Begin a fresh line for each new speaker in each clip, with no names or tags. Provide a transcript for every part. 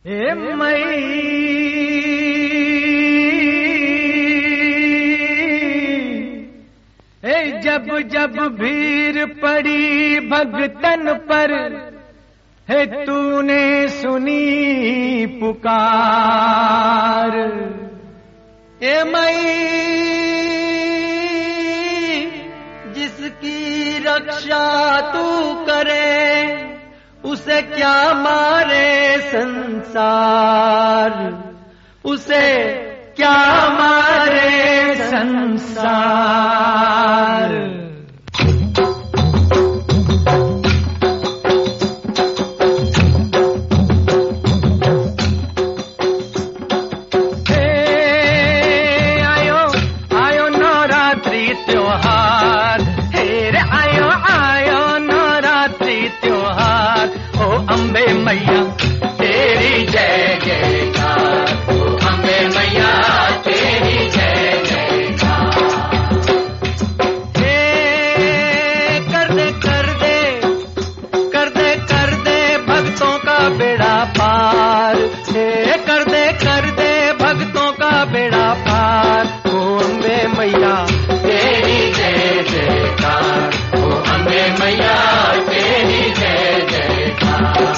हे मई जब जब भीड़ पड़ी भगतन पर, है तूने सुनी पुकार। ए मई जिसकी रक्षा तू करे, उसे क्या मारे संसार, उसे क्या मारे संसार। आयो नवरात्रि त्योहार, हे रे आयो आयो नवरात्रि त्योहार। ओ अम्बे मैया तेरी जय जयकार, ओ अम्बे मैया तेरी जय जयकार। हे कर दे भक्तों का बेड़ा पार, हे कर दे भक्तों का बेड़ा पार। ओ अम्बे मैया तेरी जय जयकार, ओ अम्बे मैया तेरी जय जयकार।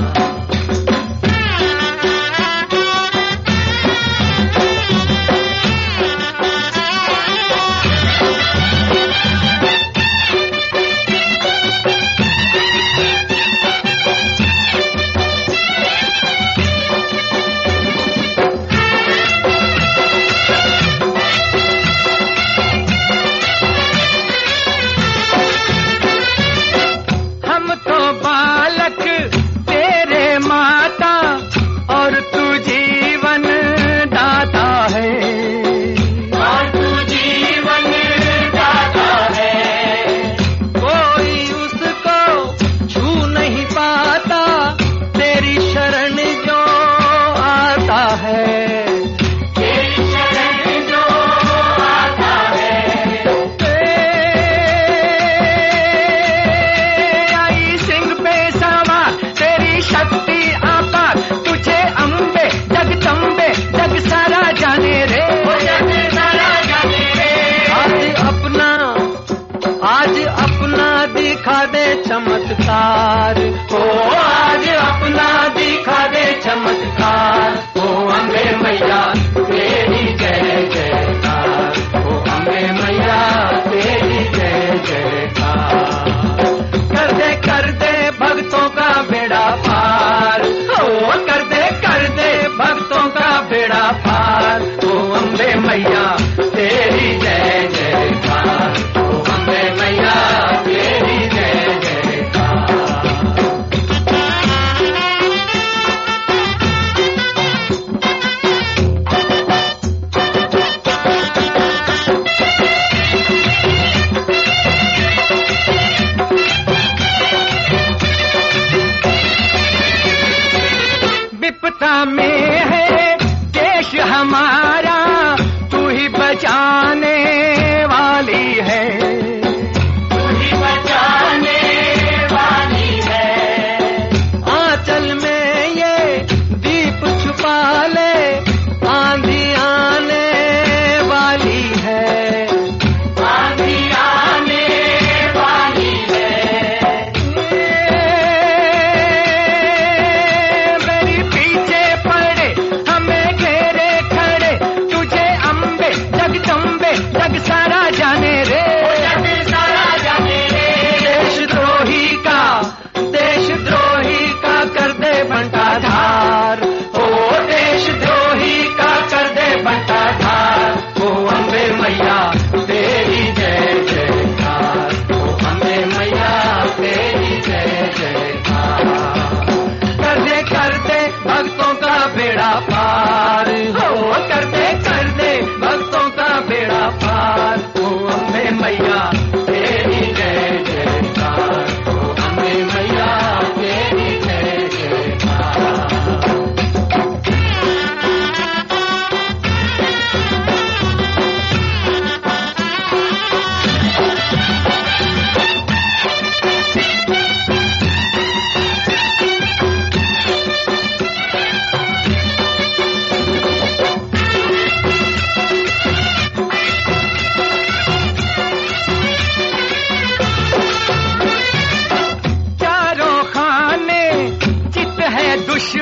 दिखा दे चमत्कार, ओ आज अपना दिखा दे चमत्कार। ओ अम्बे मैया तेरी जय जयकार, ओ अम्बे मैया तेरी जय जयकार। कर दे भक्तों का बेड़ा पार, ओ कर दे भक्तों का बेड़ा पार। ओ अम्बे मैया तेरी जय जयकार, ओ अम्बे मैया तेरी जय जयकार। विपदा में है देश हमारा, तू ही बचाने वाली है, तू ही बचाने वाली है। आंचल में ये दीप छुपा ले, आंधी आने वाली है, आंधी आने वाली है। मेरी पीछे पड़े हमें घेरे खड़े, तुझे अम्बे जगदम्बे जग सारा जाने रे, जग सारा जाने रे। देशद्रोही का कर दे बंटाधार, ओ देशद्रोही का कर दे बंटाधार। ओ अम्बे मैया तेरी जय जयकार, ओ अम्बे मैया तेरी जय जयकार। कर दे भक्तों का बेड़ा पार, हो कर दे भक्तों का बेड़ा पार। ओ अम्बे मैया तेरी जय जयकार, ओ अम्बे मैया तेरी जय जयकार।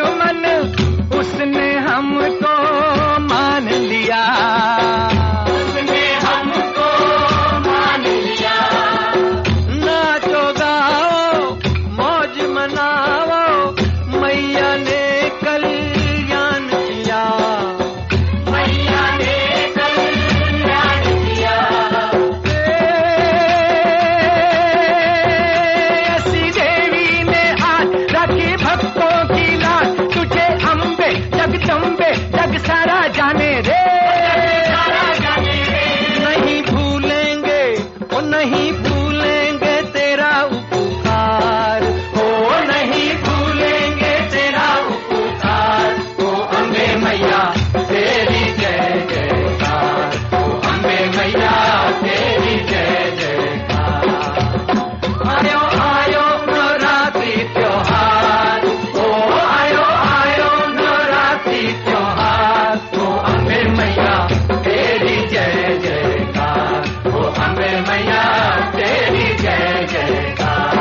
दुश्मन उसने हमको मान लिया, उसने हमको मान लिया। नाचो गाओ मौज मनाओ, मैया ने कल्याण किया, मैया ने कल्याण किया। ऐसी देवी ने आज रखी भक्तों की लाज, तुझे अम्बे जगदम्बे जग सारा जाने रे, सारा जाने रे। नहीं भूलेंगे ओ नहीं भूलेंगे तेरा उपकार, हो नहीं भूलेंगे तेरा उपकार। ओ अम्बे मैया तेरी जय जयकार, ओ अम्बे मैया तेरी जय जयकार। आयो आयो नवरात्रि त्योहार, ओ आयो आयो नवरात्रि त्योहार। ओ अम्बे मैया तेरी जय जयकार, ओ अम्बे मैया तेरी जय जयकार।